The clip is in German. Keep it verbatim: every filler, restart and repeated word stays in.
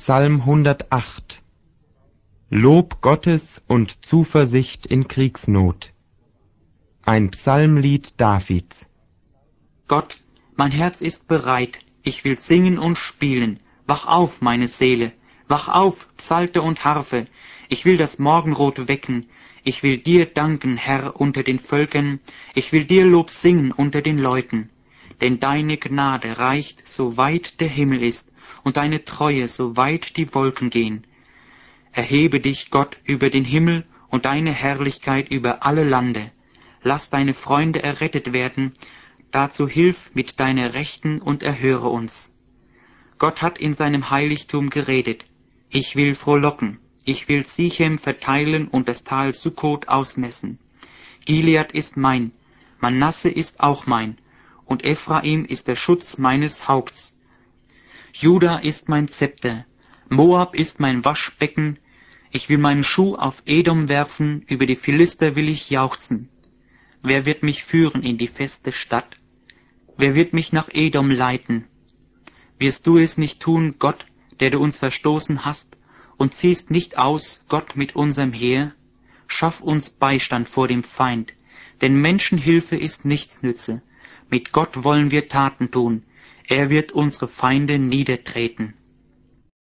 Psalm hundertacht. Lob Gottes und Zuversicht in Kriegsnot. Ein Psalmlied Davids. Gott, mein Herz ist bereit, ich will singen und spielen. Wach auf, meine Seele, wach auf, Psalte und Harfe, ich will das Morgenrot wecken, ich will dir danken, Herr, unter den Völkern, ich will dir Lob singen unter den Leuten. Denn deine Gnade reicht, so weit der Himmel ist, und deine Treue, so weit die Wolken gehen. Erhebe dich, Gott, über den Himmel und deine Herrlichkeit über alle Lande. Lass deine Freunde errettet werden, dazu hilf mit deiner Rechten und erhöre uns. Gott hat in seinem Heiligtum geredet. Ich will frohlocken, ich will Sichem verteilen und das Tal Sukkot ausmessen. Gilead ist mein, Manasse ist auch mein, und Ephraim ist der Schutz meines Haupts. Juda ist mein Zepter, Moab ist mein Waschbecken, ich will meinen Schuh auf Edom werfen, über die Philister will ich jauchzen. Wer wird mich führen in die feste Stadt? Wer wird mich nach Edom leiten? Wirst du es nicht tun, Gott, der du uns verstoßen hast, und ziehst nicht aus, Gott, mit unserem Heer? Schaff uns Beistand vor dem Feind, denn Menschenhilfe ist nichts nütze. Mit Gott wollen wir Taten tun, er wird unsere Feinde niedertreten.